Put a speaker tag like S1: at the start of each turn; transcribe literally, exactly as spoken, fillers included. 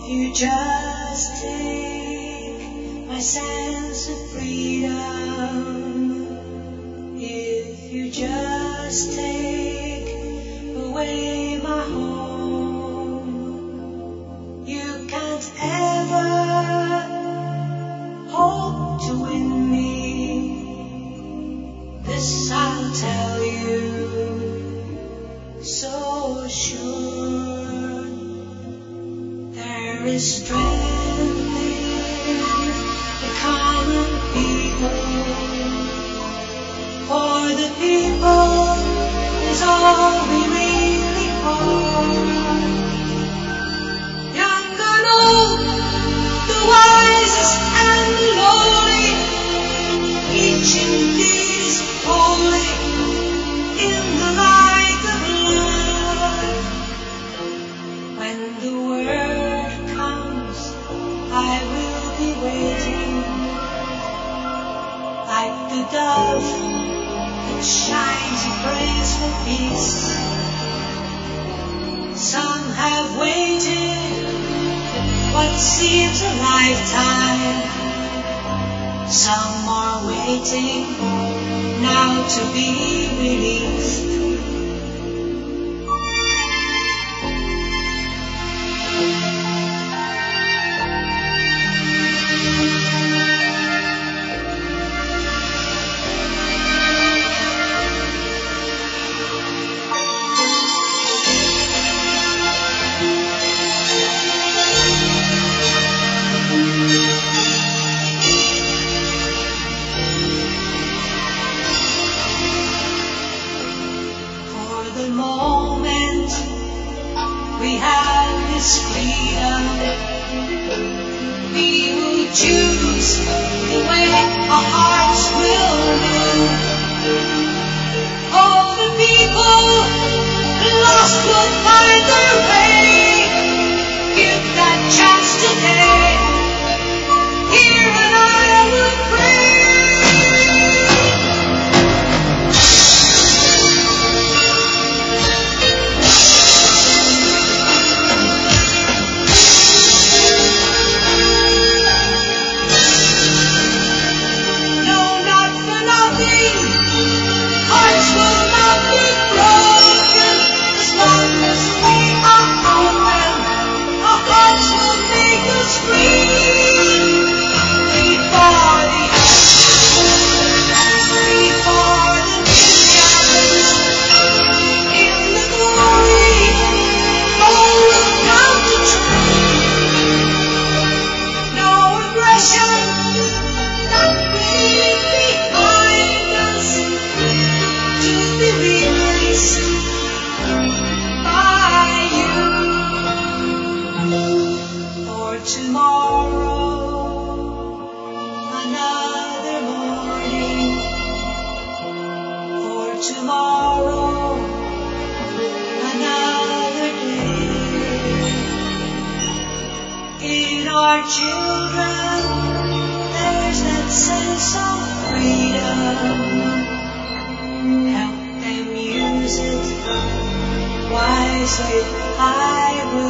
S1: You just take my sense of freedom. If you just take away my home, you can't ever hope to win me. This I'll tell you so sure. There is strength in the common people. For the people is all we really are. Young and old, the wisest and the lowly, each indeed is holy in the light of love. When the word comes, I will be waiting, like the dove that shines and prays for peace. Some have waited what seems a lifetime. Some are waiting now to be released. I